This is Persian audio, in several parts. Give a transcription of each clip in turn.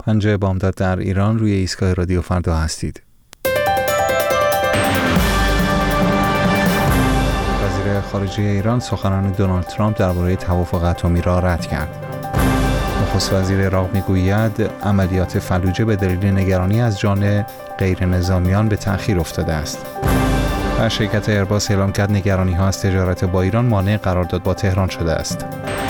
پنجه بامداد در ایران، روی ایستگاه رادیو فردا هستید. وزیر خارجه ایران سخنان دونالد ترامپ درباره توافق اتمی را رد کرد. نخست وزیر عراق میگوید عملیات فلوجه به دلیل نگرانی از جان غیر نظامیان به تأخیر افتاده است. و شرکت ایرباس اعلام کرد نگرانی‌ها از تجارت با ایران مانع قرارداد با تهران شده است.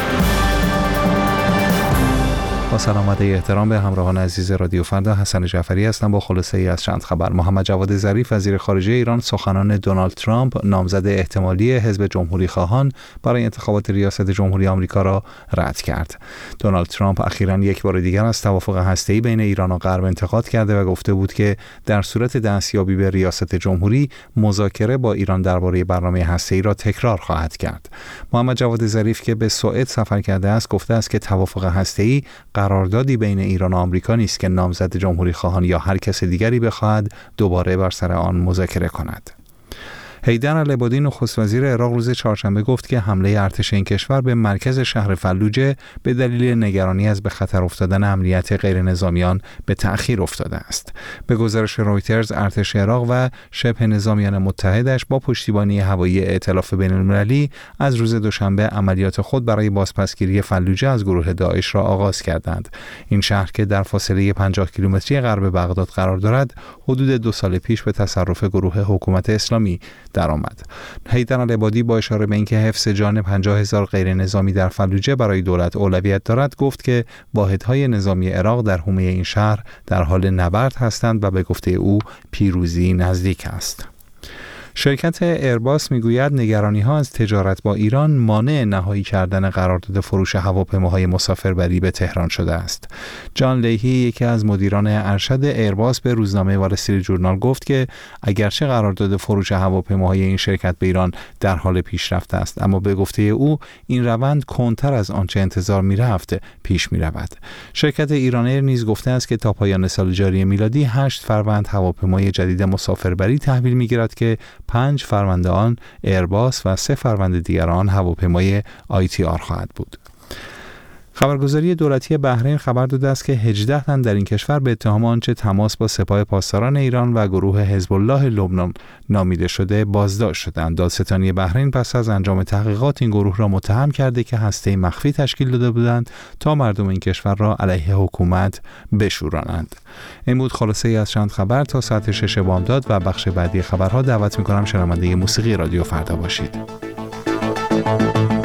با سلام و احترام به همراهان عزیز رادیو فردا، حسن جعفری هستم با خلاصه ای از چند خبر. محمد جواد ظریف وزیر خارجه ایران سخنان دونالد ترامپ نامزد احتمالی حزب جمهوری خواهان برای انتخابات ریاست جمهوری آمریکا را رد کرد. دونالد ترامپ اخیراً یک بار دیگر از توافق هسته‌ای بین ایران و غرب انتقاد کرده و گفته بود که در صورت دستیابی به ریاست جمهوری مذاکره با ایران درباره برنامه هسته‌ای را تکرار خواهد کرد. محمد جواد ظریف که به سوئد سفر کرده است گفته است که توافق هسته‌ای قراردادی بین ایران و آمریکا نیست که نامزد جمهوری خواهان یا هر کس دیگری بخواهد دوباره بر سر آن مذاکره کند. حیدر العبادی نخست وزیر عراق روز چهارشنبه گفت که حمله ارتش این کشور به مرکز شهر فلوجه به دلیل نگرانی از به خطر افتادن امنیت غیر نظامیان به تأخیر افتاده است. به گزارش رویترز، ارتش عراق و شبه نظامیان متحدش با پشتیبانی هوایی ائتلاف بین‌المللی از روز دوشنبه عملیات خود برای بازپسگیری فلوجه از گروه داعش را آغاز کردند. این شهر که در فاصله 50 کیلومتری غرب بغداد قرار دارد، حدود 2 سال پیش به تصرف گروه حکومت اسلامی درآمد. حیدر العبادی با اشاره به اینکه حفظ جان 50,000 غیر نظامی در فلوجه برای دولت اولویت دارد، گفت که واحدهای نظامی عراق در حومه این شهر در حال نبرد هستند و به گفته او پیروزی نزدیک است. شرکت ایرباس میگوید نگرانی‌ها از تجارت با ایران مانع نهایی کردن قرارداد فروش هواپیماهای مسافربری به تهران شده است. جان لیهی، یکی از مدیران ارشد ایرباس، به روزنامه وال استریت جورنال گفت که اگرچه قرارداد فروش هواپیماهای این شرکت به ایران در حال پیشرفت است، اما به گفته او این روند کندتر از آنچه انتظار می‌رفت پیش می‌رود. شرکت ایران ایر نیز گفته است که تا پایان سال جاری میلادی 8 فروند هواپیمای جدید مسافربری تحویل می‌گیرد که 5 فروند آن ایرباس و 3 فروند دیگر آن هواپیمای ITR خواهد بود. خبرگزاری دولتی بحرین خبر داده است که 18 تن در این کشور به اتهام آنچه تماس با سپاه پاسداران ایران و گروه حزب الله لبنان نامیده شده بازداشت شدند. دادستانی بحرین پس از انجام تحقیقات این گروه را متهم کرده که هسته مخفی تشکیل داده بودند تا مردم این کشور را علیه حکومت بشورانند. این بود خلاصه ای از چند خبر. تا ساعت 6 بامداد و بخش بعدی خبرها دعوت می‌کنم شنونده موسیقی رادیو فردا باشید.